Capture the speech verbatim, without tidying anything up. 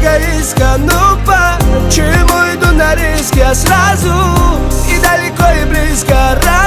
эгоистка. Ну почему иду на риск я сразу, и далеко, и близко?